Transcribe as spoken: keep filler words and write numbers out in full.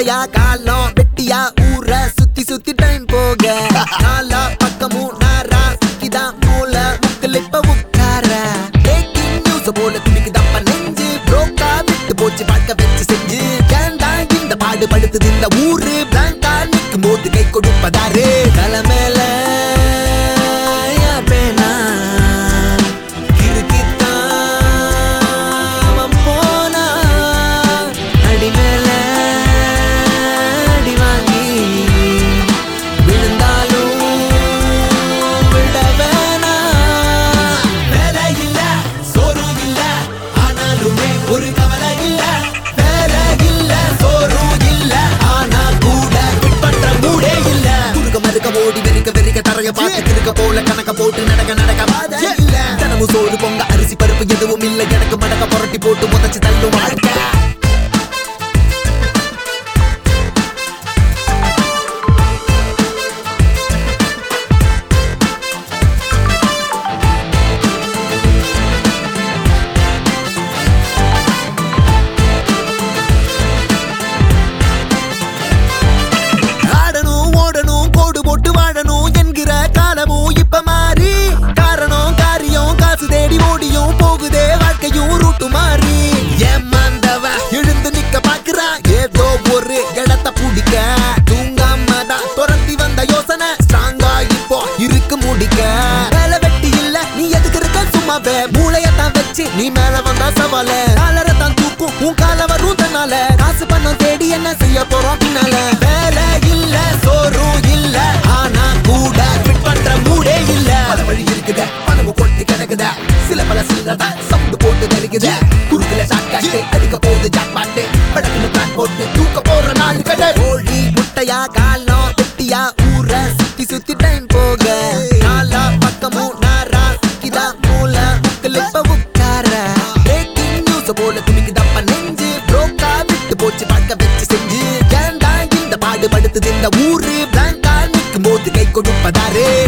முட்டையா காலம் வெட்டியா ஊர சுத்தி சுத்தி டைம் போக நாலா பக்கமும் நாரா சுத்திதான் மூல முக்கல் இப்ப உட்கார பிரேக்கிங் நியூஸ் போல துணிக்குதப்ப நெஞ்சு புரோக்கா விட்டு போச்சு பார்க்க வச்சு செஞ்சு ஏண்டா இந்த பாடு படுத்துது இந்த ஊரு பிளாங்கா நிற்கும் போது கை கொடுப்பதாரு தலை மேல ஒரு கவலை இல்ல வேற இல்ல சோறும் இல்ல ஆனா கூட விட்பற்ற மூடே இல்ல குறுக்க மறுக்க ஓடி வெறிக்க வெறிக்க தரைய பார்த்து திருக்க போல கணக்க போட்டு நடக்க நடக்க வாத இல்ல தினமும் சோறு பொங்க அரிசி பருப்பு எதுவும் இல்ல எனக்கு மடக்க புரட்டி போட்டு புதைச்சு தள்ளும் வாழ்க்கை இப்ப மாறி காரணம் காரியம் காசு தேடி ஓடியும் போகுதே வாழ்க்கையும் ரூட்டு மாறி ஏமாந்தவ எழுந்து நிக்க பாக்குறா ஏதோ ஒரு இடத்த பிடிக்க தூங்காமதான் துரத்தி வந்த யோசனை ஸ்ட்ராங்கா இப்போ இருக்கு முடிக்க வேலை வெட்டி இல்ல நீ எதுக்கு இருக்க சும்மாவே மூளையத்தான் வச்சு நீ மேல வந்தா சவால காலரை தான் தூக்கும் உன் கால வரும் தன்னால காசு பணம் தேடி என்ன செய்ய போறோம் பின்னால வேலை இல்ல சோறும் இல்ல ஆனா கூட பண்ற மூடே இல்ல பல வழி இருக்குத பணம் கொட்டி கிடக்குத சில பல சில்லத சவுண்டு போட்டு தெரிக்குத குறுக்குல சாக்காட்டு அடிக்க போகுது ஜாக்பாட்டு படக்குன்னு பிளான் போட்டு தூக்க போற நாலு கடை ஓடி முட்டையா காலம் வெட்டியா ஊர சுத்தி சுத்தி டைம் போக நாலா பக்கமும் நாரா சுத்திதா மூல முக்கல் இப்ப உட்கார பிரேக்கிங் நியூஸ் போல துணிக்குதப்ப நெஞ்சு புரோக்கா விட்டு போச்சு பார்க்க வச்சு செஞ்சு ஏண்டா இந்த பாடு படுத்துது இந்த ஊரு பிளாங்கா நிற்கும் போது கை கொடுப்பதாரு